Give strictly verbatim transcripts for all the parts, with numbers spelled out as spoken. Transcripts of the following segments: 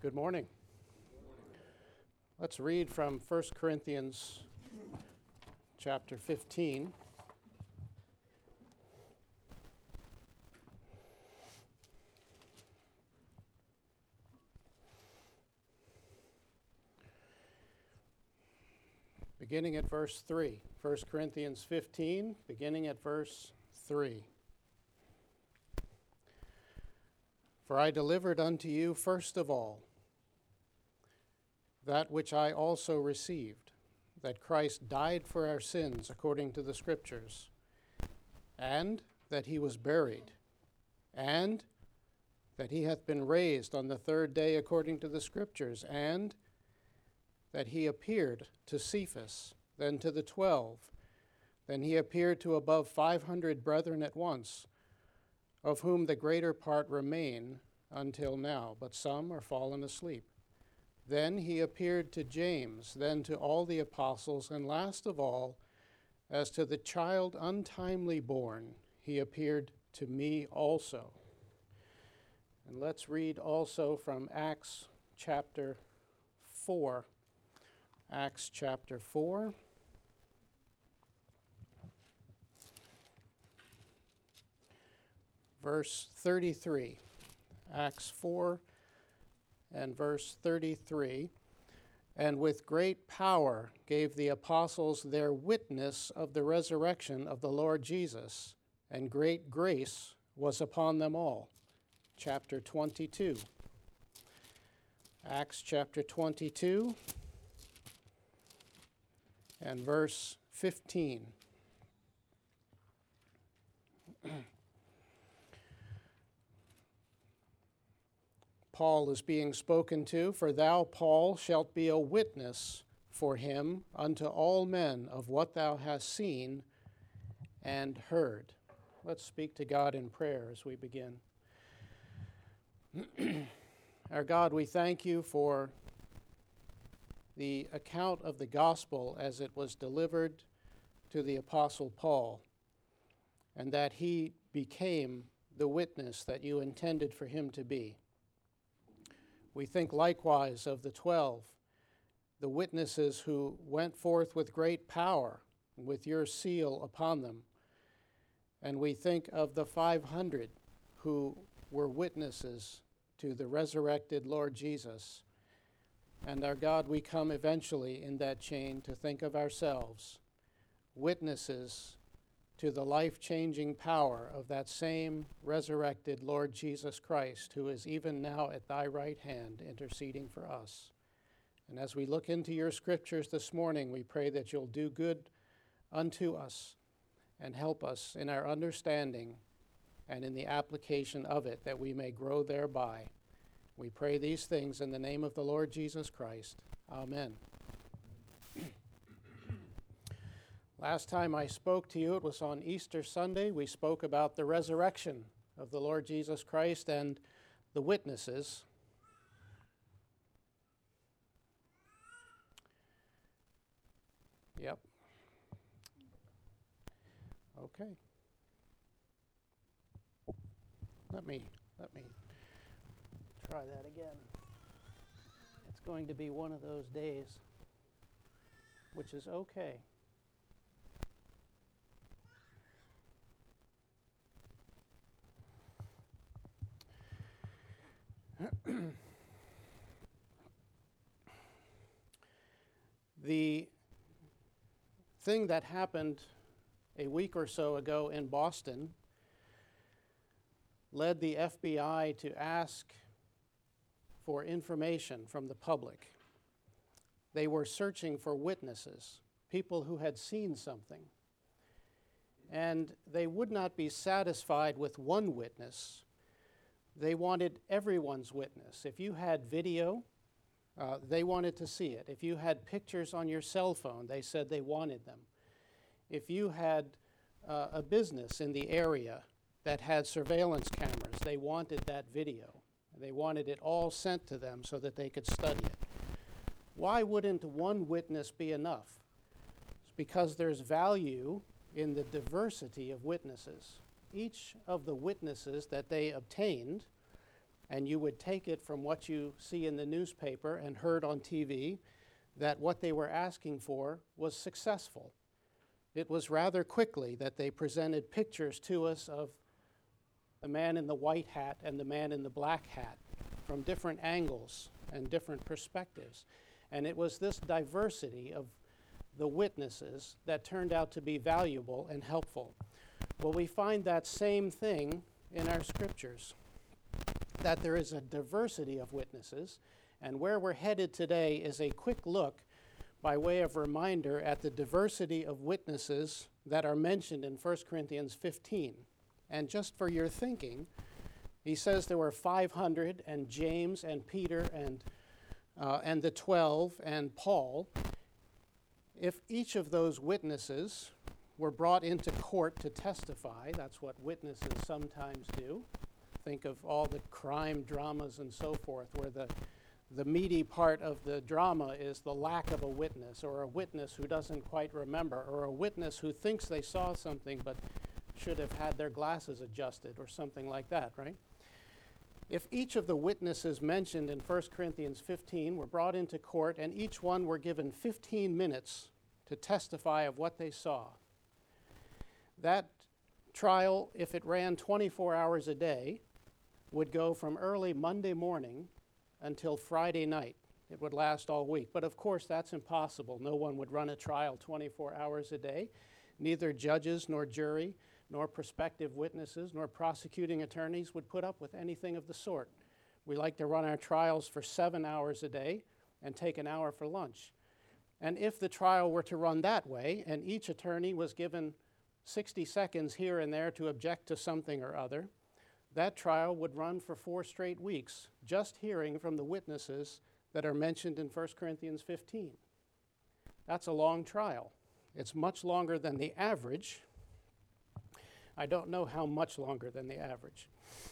Good morning. Let's read from First Corinthians chapter fifteen. Beginning at verse three. First Corinthians fifteen, beginning at verse three. For I delivered unto you first of all that which I also received, that Christ died for our sins according to the Scriptures, and that he was buried, and that he hath been raised on the third day according to the Scriptures, and that he appeared to Cephas, then to the twelve, then he appeared to above five hundred brethren at once, of whom the greater part remain until now, but some are fallen asleep. Then he appeared to James, then to all the apostles, and last of all, as to the child untimely born, he appeared to me also. And let's read also from Acts chapter four. Acts chapter four. Verse thirty-three. Acts four and verse thirty-three. And with great power gave the apostles their witness of the resurrection of the Lord Jesus, and great grace was upon them all. Chapter twenty-two. Acts chapter twenty-two and verse fifteen. Paul is being spoken to, for thou, Paul, shalt be a witness for him unto all men of what thou hast seen and heard. Let's speak to God in prayer as we begin. Our God, we thank you for the account of the gospel as it was delivered to the Apostle Paul, and that he became the witness that you intended for him to be. We think likewise of the twelve, the witnesses who went forth with great power, with your seal upon them. And we think of the five hundred who were witnesses to the resurrected Lord Jesus. And our God, we come eventually in that chain to think of ourselves, witnesses to the life-changing power of that same resurrected Lord Jesus Christ, who is even now at thy right hand interceding for us. And as we look into your scriptures this morning, we pray that you'll do good unto us and help us in our understanding and in the application of it, that we may grow thereby. We pray these things in the name of the Lord Jesus Christ. Amen. Last time I spoke to you, it was on Easter Sunday. We spoke about the resurrection of the Lord Jesus Christ and the witnesses. Yep. Okay. Let me, let me try that again. It's going to be one of those days, which is okay. The thing that happened a week or so ago in Boston led the F B I to ask for information from the public. They were searching for witnesses, people who had seen something. And they would not be satisfied with one witness. They wanted everyone's witness. If you had video, uh, they wanted to see it. If you had pictures on your cell phone, they said they wanted them. If you had uh, a business in the area that had surveillance cameras, they wanted that video. They wanted it all sent to them so that they could study it. Why wouldn't one witness be enough? It's because there's value in the diversity of witnesses. Each of the witnesses that they obtained and you would take it from what you see in the newspaper and heard on T V that what they were asking for was successful. It was rather quickly that they presented pictures to us of the man in the white hat and the man in the black hat from different angles and different perspectives. And it was this diversity of the witnesses that turned out to be valuable and helpful. Well, we find that same thing in our scriptures, that there is a diversity of witnesses, and where we're headed today is a quick look by way of reminder at the diversity of witnesses that are mentioned in First Corinthians fifteen. And just for your thinking, he says there were five hundred, and James and Peter and, uh, and the twelve and Paul. If each of those witnesses were brought into court to testify, that's what witnesses sometimes do. Think of all the crime dramas and so forth, where the, the meaty part of the drama is the lack of a witness, or a witness who doesn't quite remember, or a witness who thinks they saw something but should have had their glasses adjusted, or something like that, right? If each of the witnesses mentioned in First Corinthians fifteen were brought into court, and each one were given fifteen minutes to testify of what they saw, that trial, if it ran twenty-four hours a day, would go from early Monday morning until Friday night. It would last all week. But of course, that's impossible. No one would run a trial twenty-four hours a day. Neither judges nor jury, nor prospective witnesses, nor prosecuting attorneys would put up with anything of the sort. We like to run our trials for seven hours a day and take an hour for lunch. And if the trial were to run that way, and each attorney was given sixty seconds here and there to object to something or other, that trial would run for four straight weeks, just hearing from the witnesses that are mentioned in First Corinthians fifteen. That's a long trial. It's much longer than the average. I don't know how much longer than the average.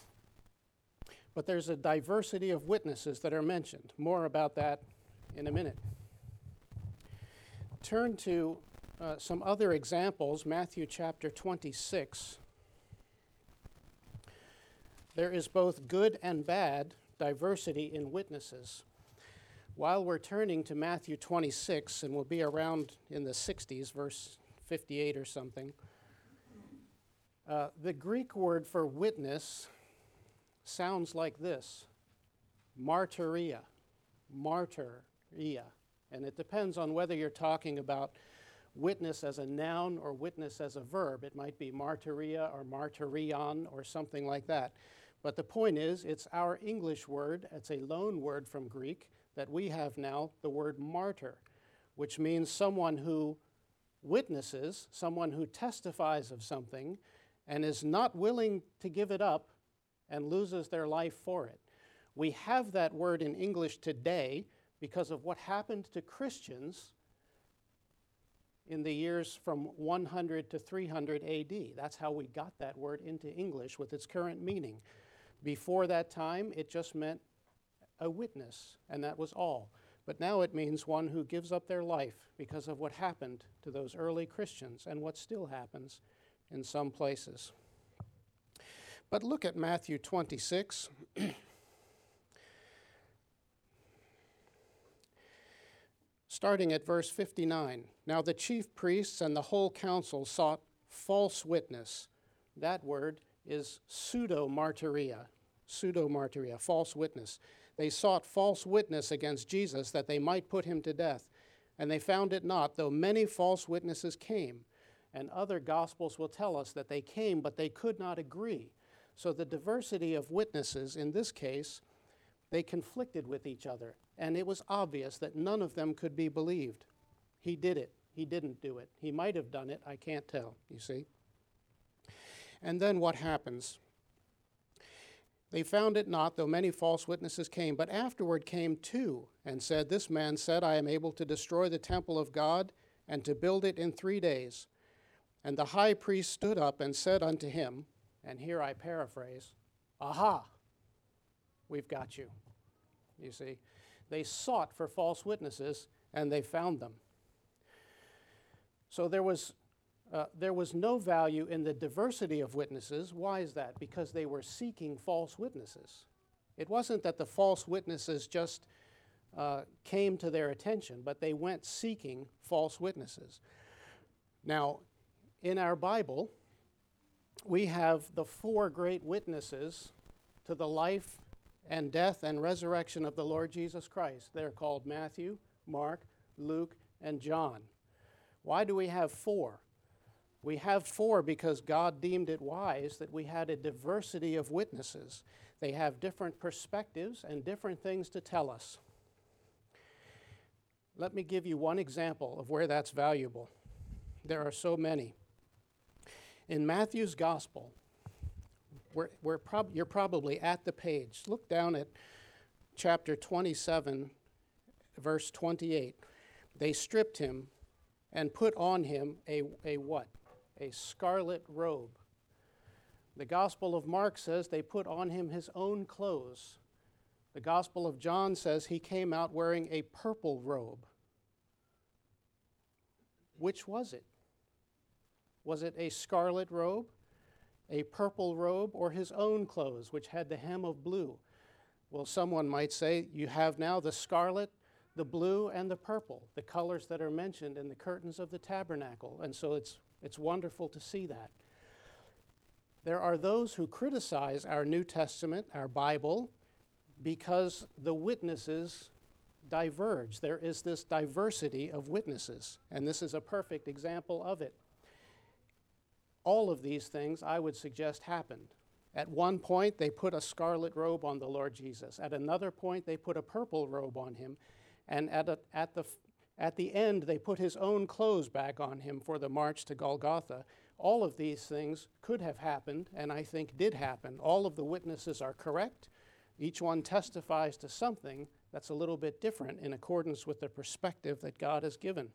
But there's a diversity of witnesses that are mentioned. More about that in a minute. Turn to uh, some other examples, Matthew chapter twenty-six. There is both good and bad diversity in witnesses. While we're turning to Matthew twenty-six, and we'll be around in the sixties, verse fifty-eight or something, uh, the Greek word for witness sounds like this: martyria, martyria. And it depends on whether you're talking about witness as a noun or witness as a verb. It might be martyria or martyrion or something like that. But the point is, it's our English word. It's a loan word from Greek that we have now, the word martyr, which means someone who witnesses, someone who testifies of something and is not willing to give it up and loses their life for it. We have that word in English today because of what happened to Christians in the years from one hundred to three hundred A D. That's how we got that word into English with its current meaning. Before that time, it just meant a witness, and that was all. But now it means one who gives up their life because of what happened to those early Christians and what still happens in some places. But look at Matthew twenty-six. Starting at verse fifty-nine. Now the chief priests and the whole council sought false witness. That word is pseudo-martyria, pseudo-martyria, false witness. They sought false witness against Jesus that they might put him to death. And they found it not, though many false witnesses came. And other gospels will tell us that they came, but they could not agree. So the diversity of witnesses in this case, they conflicted with each other. And it was obvious that none of them could be believed. He did it. He didn't do it. He might have done it. I can't tell, you see. And then what happens? They found it not, though many false witnesses came. But afterward came two and said, This man said, I am able to destroy the temple of God and to build it in three days. And the high priest stood up and said unto him, and here I paraphrase, Aha, we've got you. You see. They sought for false witnesses, and they found them. So there was, uh, there was no value in the diversity of witnesses. Why is that? Because they were seeking false witnesses. It wasn't that the false witnesses just uh, came to their attention, but they went seeking false witnesses. Now, in our Bible, we have the four great witnesses to the life and death and resurrection of the Lord Jesus Christ. They're called Matthew, Mark, Luke, and John. Why do we have four? We have four because God deemed it wise that we had a diversity of witnesses. They have different perspectives and different things to tell us. Let me give you one example of where that's valuable. There are so many. In Matthew's Gospel, we're, we're prob- you're probably at the page. Look down at chapter twenty-seven, verse twenty-eight. They stripped him and put on him a, a what? A scarlet robe. The Gospel of Mark says they put on him his own clothes. The Gospel of John says he came out wearing a purple robe. Which was it? Was it a scarlet robe, a purple robe, or his own clothes, which had the hem of blue? Well, someone might say you have now the scarlet, the blue, and the purple, the colors that are mentioned in the curtains of the tabernacle. And so it's, it's wonderful to see that. There are those who criticize our New Testament, our Bible, because the witnesses diverge. There is this diversity of witnesses, and this is a perfect example of it. All of these things, I would suggest, happened. At one point, they put a scarlet robe on the Lord Jesus. At another point, they put a purple robe on him. And at, a, at, the, at the end, they put his own clothes back on him for the march to Golgotha. All of these things could have happened, and I think did happen. All of the witnesses are correct. Each one testifies to something that's a little bit different in accordance with the perspective that God has given.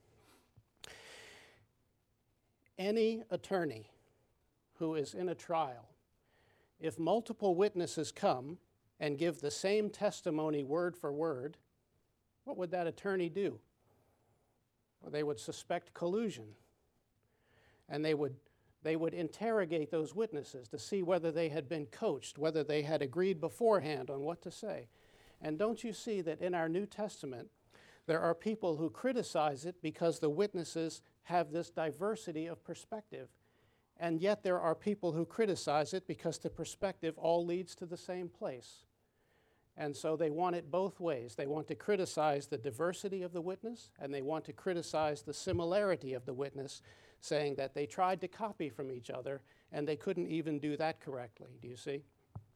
Any attorney who is in a trial, if multiple witnesses come and give the same testimony word for word, what would that attorney do? Well, they would suspect collusion, and they would, they would interrogate those witnesses to see whether they had been coached, whether they had agreed beforehand on what to say. And don't you see that in our New Testament, there are people who criticize it because the witnesses have this diversity of perspective. And yet there are people who criticize it because the perspective all leads to the same place. And so they want it both ways. They want to criticize the diversity of the witness, and they want to criticize the similarity of the witness, saying that they tried to copy from each other, and they couldn't even do that correctly. Do you see?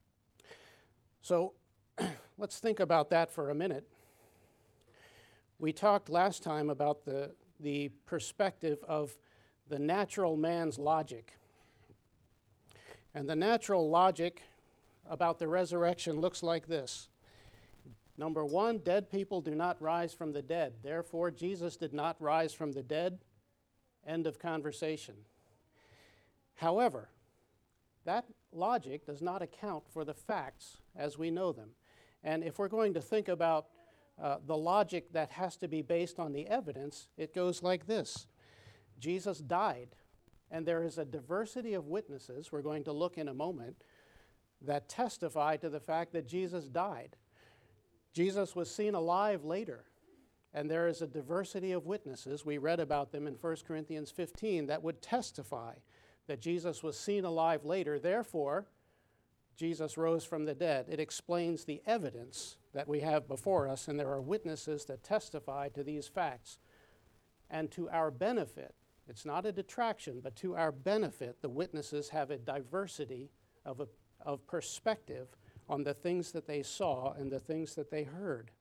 So let's think about that for a minute. We talked last time about the, the perspective of the natural man's logic. And the natural logic about the resurrection looks like this. Number one, dead people do not rise from the dead. Therefore, Jesus did not rise from the dead. End of conversation. However, that logic does not account for the facts as we know them. And if we're going to think about uh, the logic that has to be based on the evidence, it goes like this. Jesus died, and there is a diversity of witnesses, we're going to look in a moment, that testify to the fact that Jesus died. Jesus was seen alive later, and there is a diversity of witnesses. We read about them in First Corinthians fifteen that would testify that Jesus was seen alive later. Therefore, Jesus rose from the dead. It explains the evidence that we have before us, and there are witnesses that testify to these facts. And to our benefit, it's not a detraction, but to our benefit, the witnesses have a diversity of, a, of perspective on the things that they saw and the things that they heard.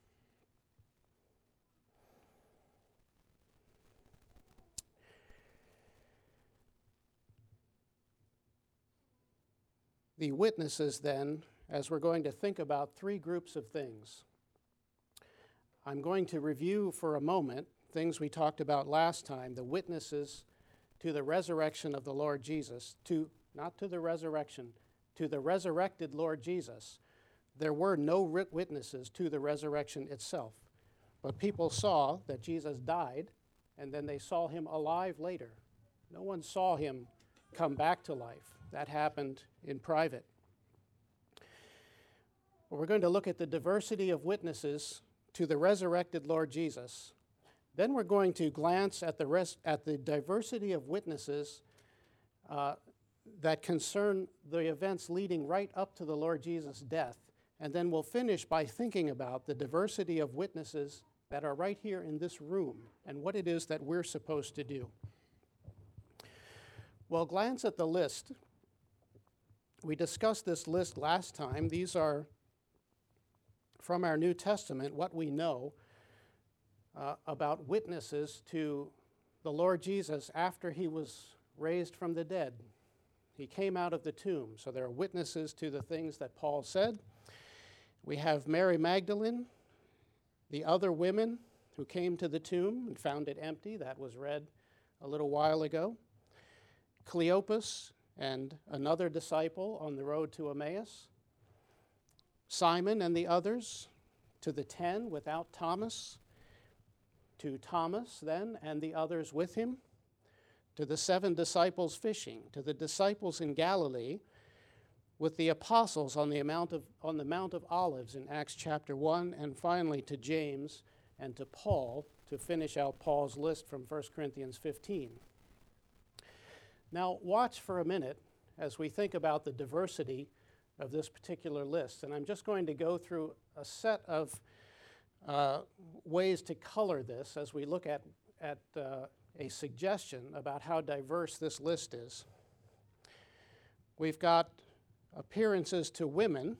The witnesses then, as we're going to think about three groups of things. I'm going to review for a moment things we talked about last time, the witnesses to the resurrection of the Lord Jesus, to not to the resurrection, to the resurrected Lord Jesus. There were no witnesses to the resurrection itself, but people saw that Jesus died, and then they saw him alive later. No one saw him come back to life. That happened in private. Well, we're going to look at the diversity of witnesses to the resurrected Lord Jesus. Then we're going to glance at the, res- at the diversity of witnesses uh, that concern the events leading right up to the Lord Jesus' death. And then we'll finish by thinking about the diversity of witnesses that are right here in this room and what it is that we're supposed to do. Well, glance at the list. We discussed this list last time. These are from our New Testament, what we know uh, about witnesses to the Lord Jesus after he was raised from the dead. He came out of the tomb, so there are witnesses to the things that Paul said. We have Mary Magdalene, the other women who came to the tomb and found it empty. That was read a little while ago. Cleopas and another disciple on the road to Emmaus. Simon and the others, to the ten without Thomas, to Thomas then and the others with him, to the seven disciples fishing, to the disciples in Galilee, with the apostles on the Mount of, on the Mount of Olives in Acts chapter one, and finally to James and to Paul to finish out Paul's list from First Corinthians fifteen. Now watch for a minute as we think about the diversity of this particular list. And I'm just going to go through a set of uh, ways to color this as we look at, at uh, a suggestion about how diverse this list is. We've got appearances to women,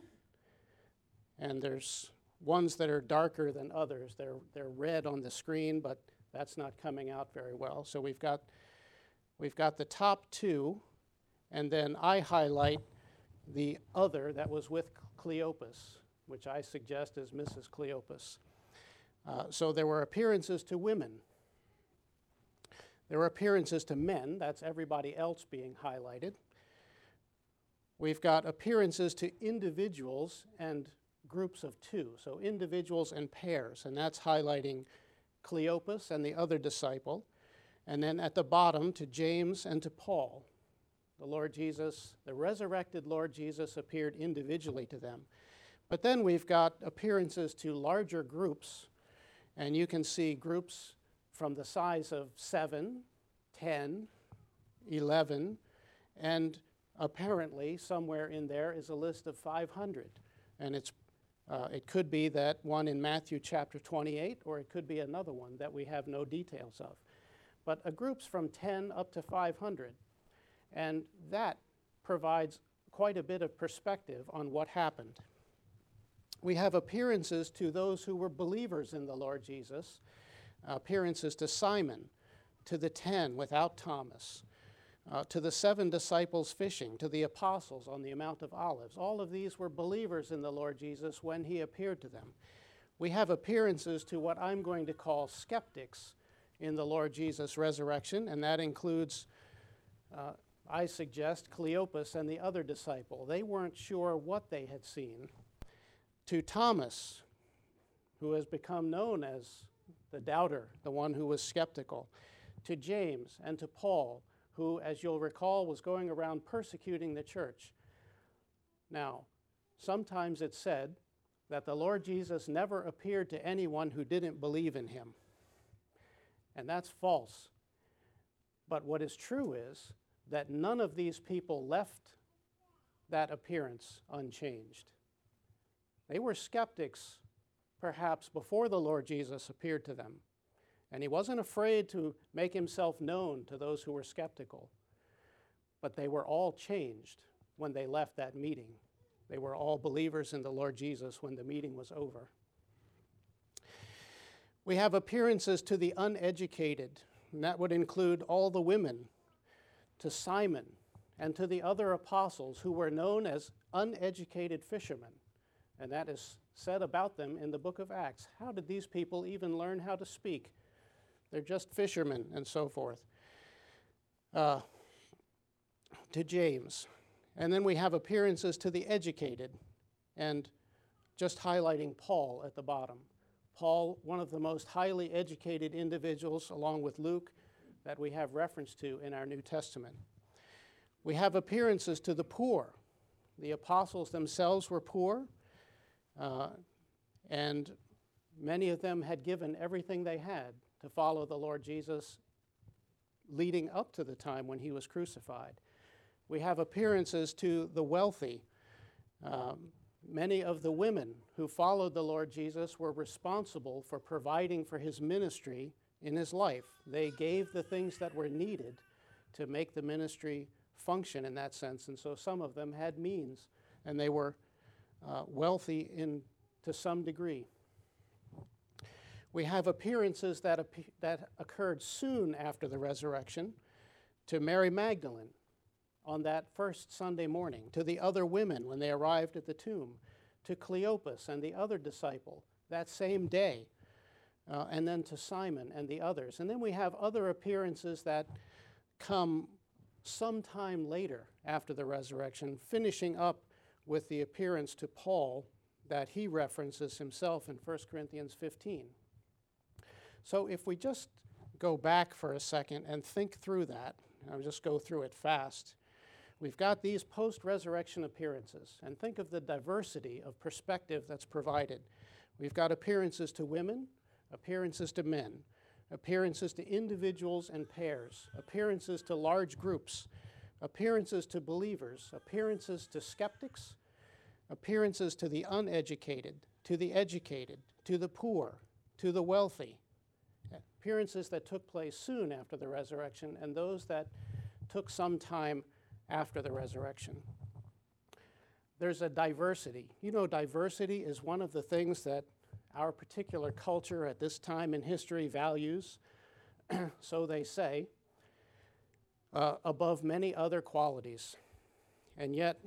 and there's ones that are darker than others. They're, they're red on the screen, but that's not coming out very well. So we've got, we've got the top two, and then I highlight the other that was with Cleopas, which I suggest is Missus Cleopas. Uh, so there were appearances to women. There were appearances to men. That's everybody else being highlighted. We've got appearances to individuals and groups of two, so individuals and pairs, and that's highlighting Cleopas and the other disciple. And then at the bottom to James and to Paul. The Lord Jesus, the resurrected Lord Jesus appeared individually to them. But then we've got appearances to larger groups, and you can see groups from the size of seven, ten, eleven, and apparently somewhere in there is a list of five hundred. And it's uh, it could be that one in Matthew chapter twenty-eight, or it could be another one that we have no details of. But a group's from ten up to five hundred. And that provides quite a bit of perspective on what happened. We have appearances to those who were believers in the Lord Jesus, appearances to Simon, to the ten without Thomas, uh, to the seven disciples fishing, to the apostles on the Mount of Olives. All of these were believers in the Lord Jesus when he appeared to them. We have appearances to what I'm going to call skeptics in the Lord Jesus' resurrection, and that includes uh, I suggest Cleopas and the other disciple. They weren't sure what they had seen. To Thomas, who has become known as the doubter, the one who was skeptical. To James and to Paul, who, as you'll recall, was going around persecuting the church. Now, sometimes it's said that the Lord Jesus never appeared to anyone who didn't believe in him. And that's false. But what is true is that none of these people left that appearance unchanged. They were skeptics, perhaps, before the Lord Jesus appeared to them. And he wasn't afraid to make himself known to those who were skeptical. But they were all changed when they left that meeting. They were all believers in the Lord Jesus when the meeting was over. We have appearances to the uneducated, and that would include all the women, to Simon, and to the other apostles who were known as uneducated fishermen. And that is said about them in the book of Acts. How did these people even learn how to speak? They're just fishermen and so forth. Uh, to James. And then we have appearances to the educated, and just highlighting Paul at the bottom. Paul, one of the most highly educated individuals, along with Luke, that we have reference to in our New Testament. We have appearances to the poor. The apostles themselves were poor. Uh, and many of them had given everything they had to follow the Lord Jesus leading up to the time when he was crucified. We have appearances to the wealthy. Um, many of the women who followed the Lord Jesus were responsible for providing for his ministry in his life. They gave the things that were needed to make the ministry function in that sense, and so some of them had means, and they were uh, wealthy in to some degree. We have appearances that, ap- that occurred soon after the resurrection to Mary Magdalene on that first Sunday morning, to the other women when they arrived at the tomb, to Cleopas and the other disciple that same day, uh, and then to Simon and the others. And then we have other appearances that come sometime later after the resurrection, finishing up with the appearance to Paul that he references himself in First Corinthians fifteen. So if we just go back for a second and think through that, I'll just go through it fast. We've got these post-resurrection appearances, and think of the diversity of perspective that's provided. We've got appearances to women, appearances to men, appearances to individuals and pairs, appearances to large groups, appearances to believers, appearances to skeptics, appearances to the uneducated, to the educated, to the poor, to the wealthy, appearances that took place soon after the resurrection and those that took some time after the resurrection. There's a diversity. You know, diversity is one of the things that our particular culture at this time in history values, so they say, uh, above many other qualities. And yet,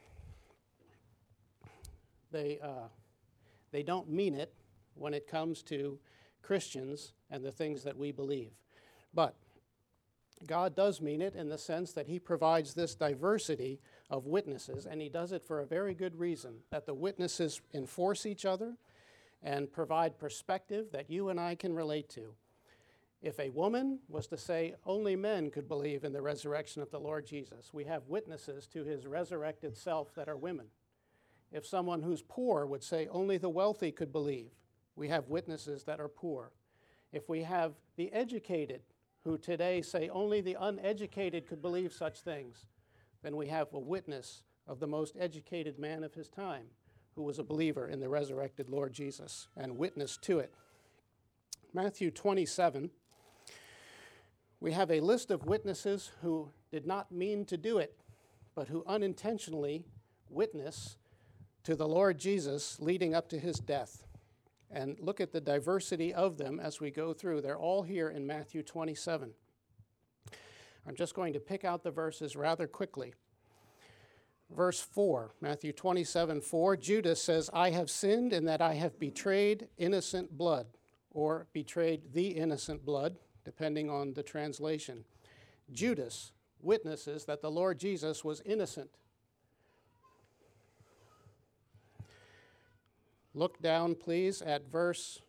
they, uh, they don't mean it when it comes to Christians and the things that we believe. But God does mean it in the sense that he provides this diversity of witnesses, and he does it for a very good reason, that the witnesses enforce each other and provide perspective that you and I can relate to. If a woman was to say only men could believe in the resurrection of the Lord Jesus, we have witnesses to his resurrected self that are women. If someone who's poor would say only the wealthy could believe, we have witnesses that are poor. If we have the educated who today say only the uneducated could believe such things, then we have a witness of the most educated man of his time who was a believer in the resurrected Lord Jesus and witnessed to it. Matthew twenty-seven, we have a list of witnesses who did not mean to do it, but who unintentionally witness to the Lord Jesus leading up to his death. And look at the diversity of them as we go through. They're all here in Matthew twenty-seven. I'm just going to pick out the verses rather quickly. Verse four, Matthew twenty-seven, four, Judas says, I have sinned in that I have betrayed innocent blood, or betrayed the innocent blood, depending on the translation. Judas witnesses that the Lord Jesus was innocent. Look down, please, at verse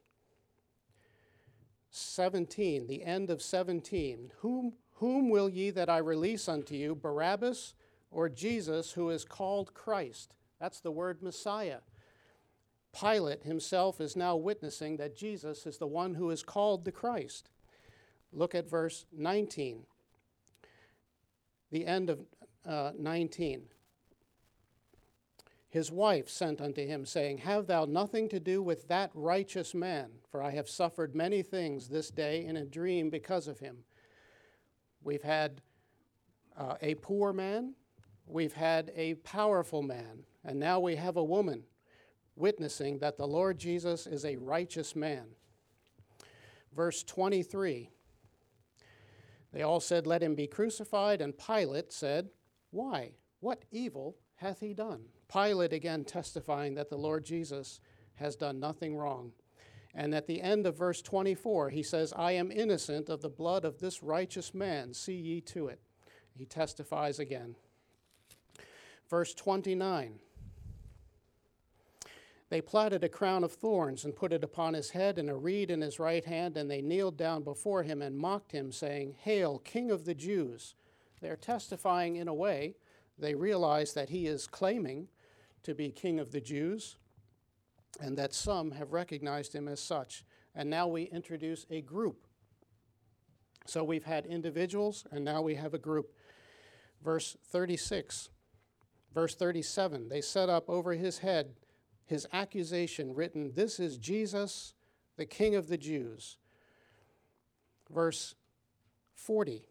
seventeen, the end of seventeen. Whom, whom will ye that I release unto you, Barabbas or Jesus, who is called Christ? That's the word Messiah. Pilate himself is now witnessing that Jesus is the one who is called the Christ. Look at verse nineteen, the end of uh, nineteen. His wife sent unto him, saying, Have thou nothing to do with that righteous man, for I have suffered many things this day in a dream because of him. We've had uh, a poor man, we've had a powerful man, and now we have a woman witnessing that the Lord Jesus is a righteous man. Verse twenty-three, they all said, Let him be crucified, and Pilate said, Why? What evil hath he done? Pilate again testifying that the Lord Jesus has done nothing wrong. And at the end of verse twenty-four, he says, I am innocent of the blood of this righteous man. See ye to it. He testifies again. Verse twenty-nine, they platted a crown of thorns and put it upon his head and a reed in his right hand, and they kneeled down before him and mocked him, saying, Hail, King of the Jews. They're testifying in a way. They realize that he is claiming to be King of the Jews. and that some have recognized him as such. And now we introduce a group. So we've had individuals, and now we have a group. Verse thirty-six, verse thirty-seven, they set up over his head his accusation written, "This is Jesus, the King of the Jews." Verse forty,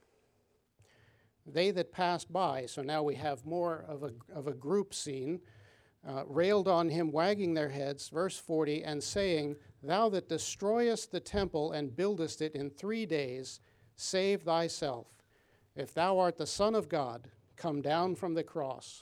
they that passed by, so now we have more of a, of a group scene, uh, railed on him, wagging their heads, verse forty, and saying, "Thou that destroyest the temple and buildest it in three days, save thyself. If thou art the Son of God, come down from the cross."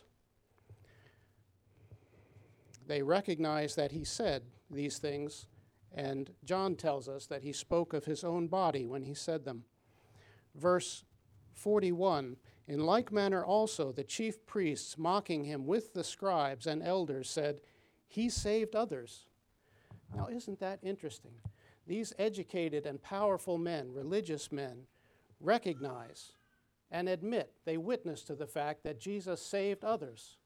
They recognize that he said these things, and John tells us that he spoke of his own body when he said them. Verse forty-one, in like manner also the chief priests, mocking him with the scribes and elders, said, "He saved others." Now, isn't that interesting? These educated and powerful men, religious men, recognize and admit, they witness to the fact that Jesus saved others.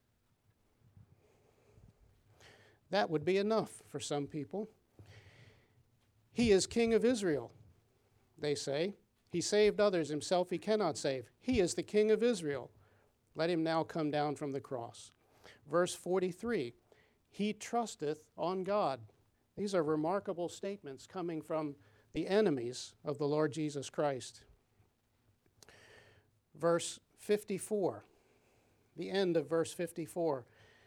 That would be enough for some people. He is King of Israel, they say. He saved others, himself he cannot save. He is the King of Israel. Let him now come down from the cross. Verse forty-three, he trusteth on God. These are remarkable statements coming from the enemies of the Lord Jesus Christ. Verse fifty-four, the end of verse fifty-four.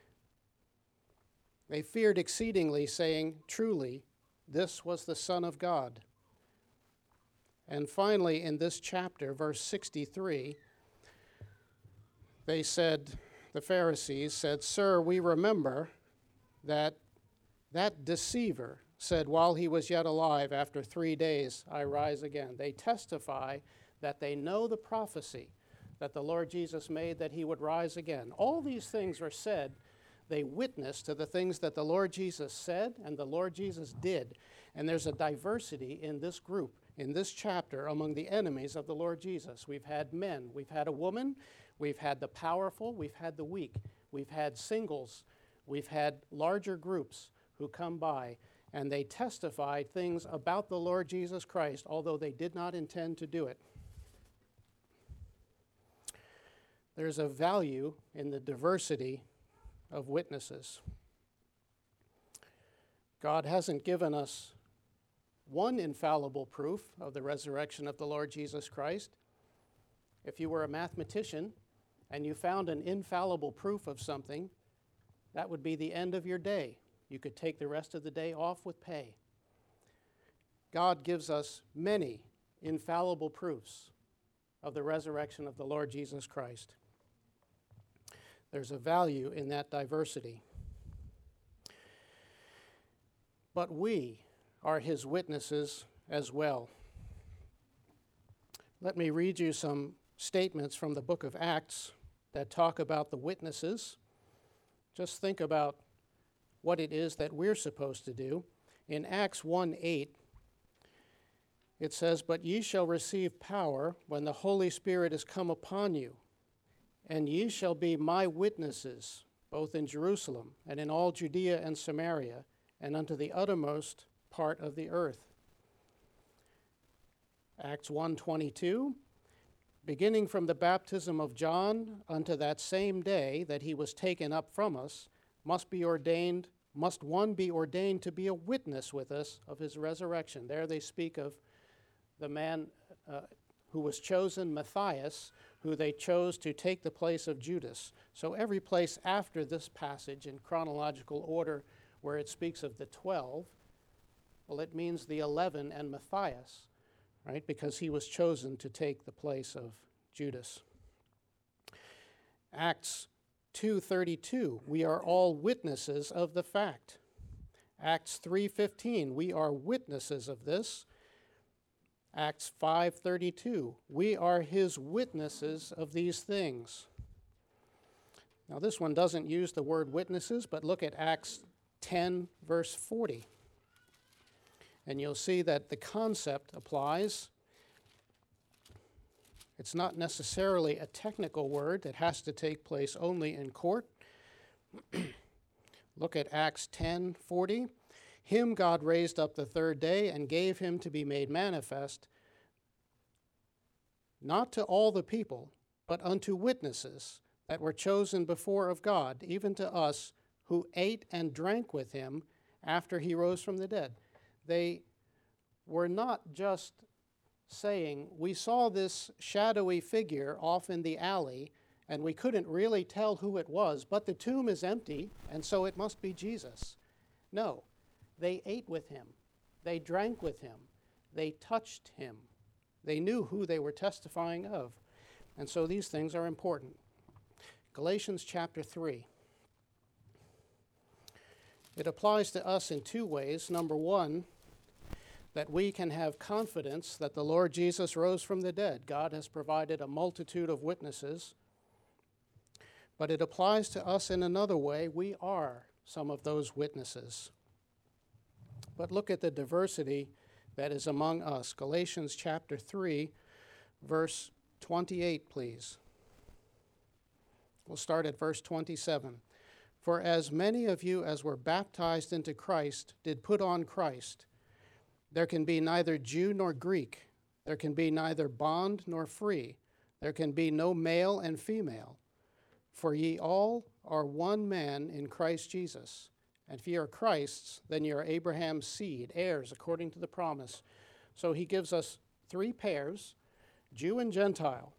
They feared exceedingly, saying, "Truly, this was the Son of God." And finally, in this chapter, verse sixty-three, they said, the Pharisees said, "Sir, we remember that that deceiver said while he was yet alive, after three days I rise again." They testify that they know the prophecy that the Lord Jesus made that he would rise again. All these things are said. They witness to the things that the Lord Jesus said and the Lord Jesus did. And there's a diversity in this group, in this chapter, among the enemies of the Lord Jesus. We've had men, we've had a woman, we've had the powerful, we've had the weak, we've had singles, we've had larger groups who come by, and they testified things about the Lord Jesus Christ, although they did not intend to do it. There's a value in the diversity of witnesses. God hasn't given us one infallible proof of the resurrection of the Lord Jesus Christ. If you were a mathematician and you found an infallible proof of something, that would be the end of your day. You could take the rest of the day off with pay. God gives us many infallible proofs of the resurrection of the Lord Jesus Christ. There's a value in that diversity. But we are his witnesses as well. Let me read you some statements from the book of Acts that talk about the witnesses. Just think about what it is that we're supposed to do. In Acts one eight, it says, "But ye shall receive power when the Holy Spirit is come upon you, and ye shall be my witnesses, both in Jerusalem and in all Judea and Samaria, and unto the uttermost part of the earth." Acts one twenty-two, "Beginning from the baptism of John unto that same day that he was taken up from us, must be ordained, must one be ordained to be a witness with us of his resurrection." There they speak of the man uh, who was chosen, Matthias, who they chose to take the place of Judas. So every place after this passage in chronological order where it speaks of the twelve, well, it means the eleven and Matthias, right? Because he was chosen to take the place of Judas. Acts two thirty-two, "We are all witnesses of the fact." Acts three fifteen, "We are witnesses of this." Acts five thirty-two, "We are his witnesses of these things." Now this one doesn't use the word witnesses, but look at Acts ten verse forty. And you'll see that the concept applies. It's not necessarily a technical word that has to take place only in court. Look at Acts ten forty. Him God raised up the third day and gave him to be made manifest, not to all the people, but unto witnesses that were chosen before of God, even to us who ate and drank with him after he rose from the dead. They were not just saying, we saw this shadowy figure off in the alley, and we couldn't really tell who it was, but the tomb is empty, and so it must be Jesus. No, they ate with him. They drank with him. They touched him. They knew who they were testifying of. And so these things are important. Galatians chapter three. It applies to us in two ways. Number one, that we can have confidence that the Lord Jesus rose from the dead. God has provided a multitude of witnesses. But it applies to us in another way. We are some of those witnesses. But look at the diversity that is among us. Galatians chapter three, verse twenty-eight, please. We'll start at verse twenty-seven. For as many of you as were baptized into Christ did put on Christ. There can be neither Jew nor Greek. There can be neither bond nor free. There can be no male and female. For ye all are one man in Christ Jesus. And if ye are Christ's, then ye are Abraham's seed, heirs according to the promise. So he gives us three pairs, Jew and Gentile.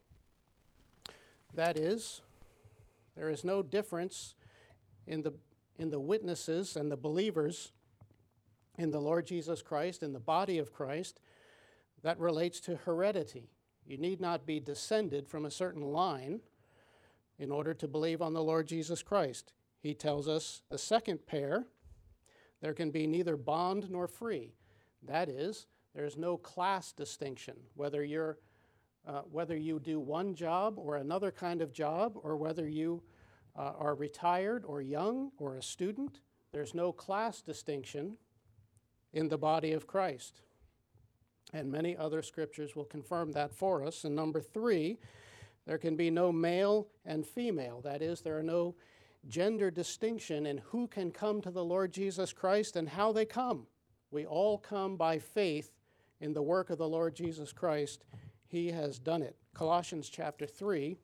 That is, there is no difference in the, in the witnesses and the believers in the Lord Jesus Christ, in the body of Christ. That relates to heredity. You need not be descended from a certain line in order to believe on the Lord Jesus Christ. He tells us the second pair, there can be neither bond nor free. That is, there is no class distinction, whether you're uh, whether you do one job or another kind of job, or whether you uh, are retired or young or a student. There's no class distinction in the body of Christ. And many other scriptures will confirm that for us. And number three, there can be no male and female. That is, there are no gender distinction in who can come to the Lord Jesus Christ and how they come. We all come by faith in the work of the Lord Jesus Christ. He has done it. Colossians chapter three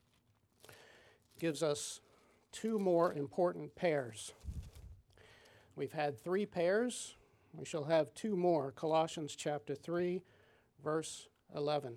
gives us two more important pairs. We've had three pairs. We shall have two more. Colossians chapter three, verse eleven.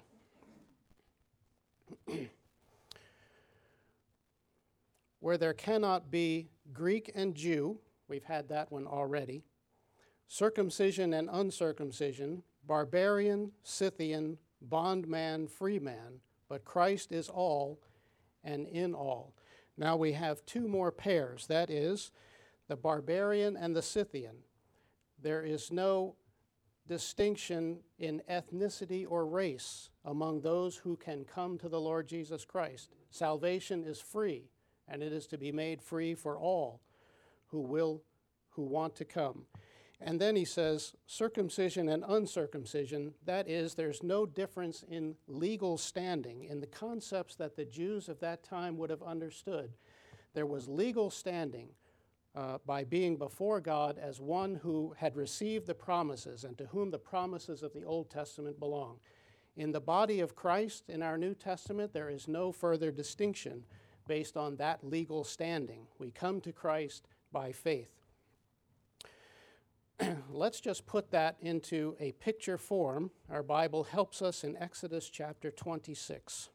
Where there cannot be Greek and Jew, we've had that one already, circumcision and uncircumcision, barbarian, Scythian, bondman, freeman, but Christ is all and in all. Now we have two more pairs, that is, the barbarian and the Scythian. There is no distinction in ethnicity or race among those who can come to the Lord Jesus Christ. Salvation is free, and it is to be made free for all who will, who want to come. And then he says, circumcision and uncircumcision, that is, there's no difference in legal standing, in the concepts that the Jews of that time would have understood. There was legal standing uh, by being before God as one who had received the promises and to whom the promises of the Old Testament belong. In the body of Christ, in our New Testament, there is no further distinction based on that legal standing. We come to Christ by faith. Let's just put that into a picture form. Our Bible helps us in Exodus chapter twenty-six.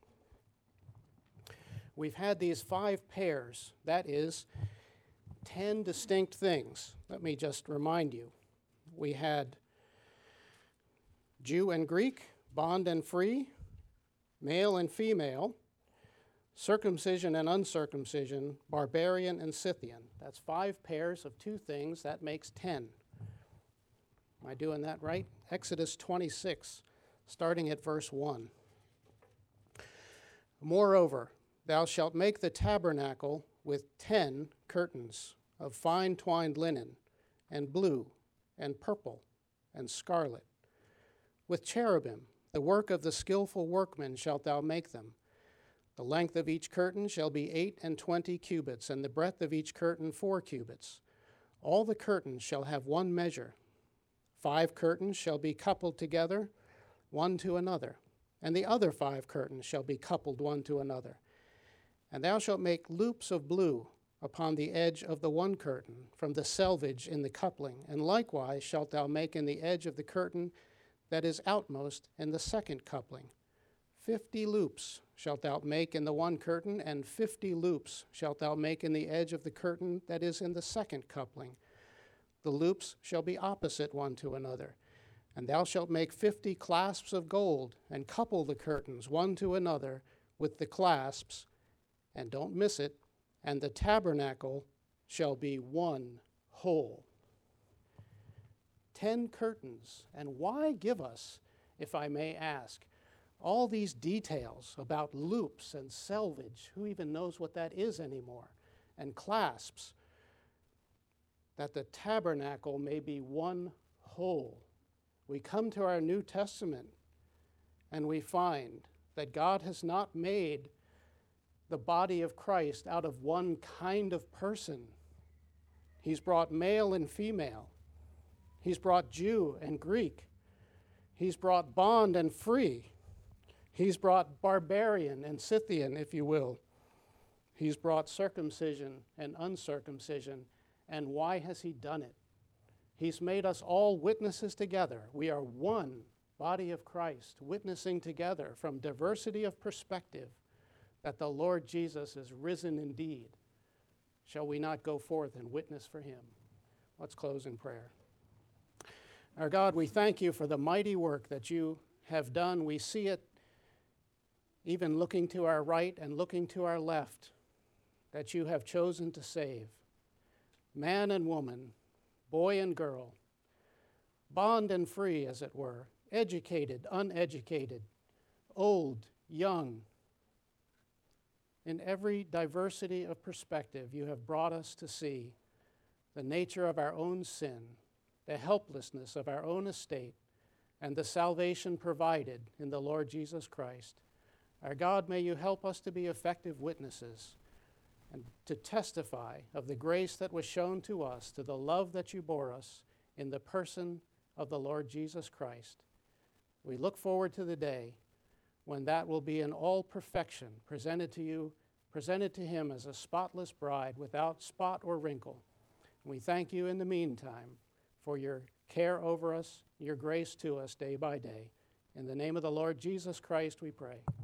We've had these five pairs. That is ten distinct things. Let me just remind you. We had Jew and Greek, bond and free, male and female, circumcision and uncircumcision, barbarian and Scythian. That's five pairs of two things. That makes ten. Am I doing that right? Exodus twenty-six, starting at verse one. Moreover, thou shalt make the tabernacle with ten curtains of fine twined linen, and blue, and purple, and scarlet. With cherubim, the work of the skillful workman shalt thou make them. The length of each curtain shall be eight and twenty cubits, and the breadth of each curtain four cubits. All the curtains shall have one measure. Five curtains shall be coupled together, one to another, and the other five curtains shall be coupled one to another. And thou shalt make loops of blue upon the edge of the one curtain, from the selvage in the coupling, and likewise shalt thou make in the edge of the curtain that is outmost in the second coupling. Fifty loops shalt thou make in the one curtain, and fifty loops shalt thou make in the edge of the curtain that is in the second coupling. The loops shall be opposite one to another. And thou shalt make fifty clasps of gold, and couple the curtains one to another with the clasps, and don't miss it, and the tabernacle shall be one whole. Ten curtains. And why give us, if I may ask, all these details about loops and selvage? Who even knows what that is anymore? And clasps, that the tabernacle may be one whole. We come to our New Testament and we find that God has not made the body of Christ out of one kind of person. He's brought male and female. He's brought Jew and Greek. He's brought bond and free. He's brought barbarian and Scythian, if you will. He's brought circumcision and uncircumcision. And why has he done it? He's made us all witnesses together. We are one body of Christ, witnessing together from diversity of perspective that the Lord Jesus is risen indeed. Shall we not go forth and witness for him? Let's close in prayer. Our God, we thank you for the mighty work that you have done. We see it even looking to our right and looking to our left, that you have chosen to save man and woman, boy and girl, bond and free, as it were, educated, uneducated, old, young. In every diversity of perspective, you have brought us to see the nature of our own sin, the helplessness of our own estate, and the salvation provided in the Lord Jesus Christ. Our God, may you help us to be effective witnesses and to testify of the grace that was shown to us, to the love that you bore us in the person of the Lord Jesus Christ. We look forward to the day when that will be in all perfection, presented to you, presented to him as a spotless bride without spot or wrinkle. And we thank you in the meantime for your care over us, your grace to us day by day. In the name of the Lord Jesus Christ we pray.